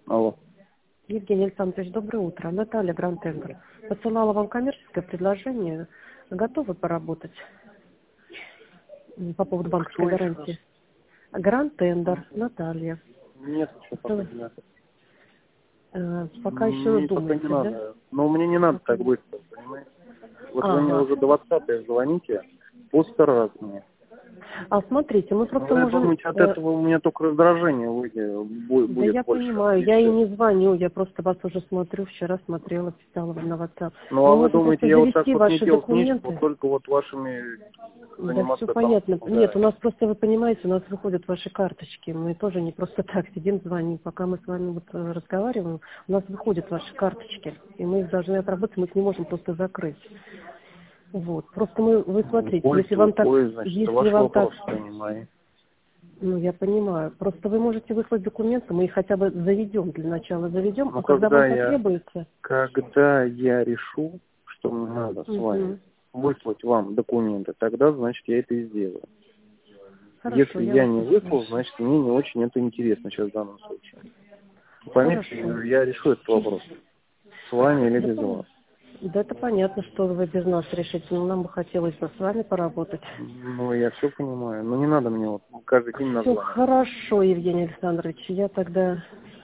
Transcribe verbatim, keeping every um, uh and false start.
Алло. Евгений Александрович, доброе утро. Наталья Гранд Тендер. Посылала вам коммерческое предложение. Готовы поработать М, по поводу банковской Кто еще раз? гарантии? Гранд Тендер, Наталья. Нет, еще пока Что, не надо. э, пока еще Мне пока не думаете, да? надо. Но мне не надо Пока так не- быстро, понимаете? Вот вы мне Ага. уже двадцатое звоните, по сто раз мне. А смотрите, мы просто Вы можем... думаете, от э, этого у меня только раздражение выйдет, бу- Да будет я больше. понимаю, И я и все. не звоню, я просто вас уже смотрю, вчера смотрела, писала вам на WhatsApp. Ну а Мы вы можем думаете, просто я вот так завести вот не ваши делать нечего, документы. только вот вашими Да все заниматься там, понятно. Нет, да. у нас просто, вы понимаете, у нас выходят ваши карточки. Мы тоже не просто так сидим, звоним. Пока мы с вами вот э, разговариваем, у нас выходят ваши карточки. И мы их должны отработать, мы их не можем просто закрыть. Вот. Просто мы, вы смотрите, если Уходите, вам так, уходите, значит, это если ваш вам так, вопрос, а не мои. ну я понимаю, просто вы можете выслать документы, мы их хотя бы заведем, для начала заведем, Ну а когда вам когда я, потребуется, когда я решу, что мне надо с вами угу. выслать вам документы, тогда, значит, я это и сделаю. Хорошо, Если я я вас не выслал, услышу. значит, мне не очень это интересно сейчас в данном случае. Поверьте, Хорошо. я решу этот вопрос. С вами или Да, без пон- вас. да это понятно, что вы без нас решите, но нам бы хотелось бы с вами поработать. Ну, я все понимаю. Но не надо мне вот каждый день Все названивать. хорошо, Евгений Александрович. Я тогда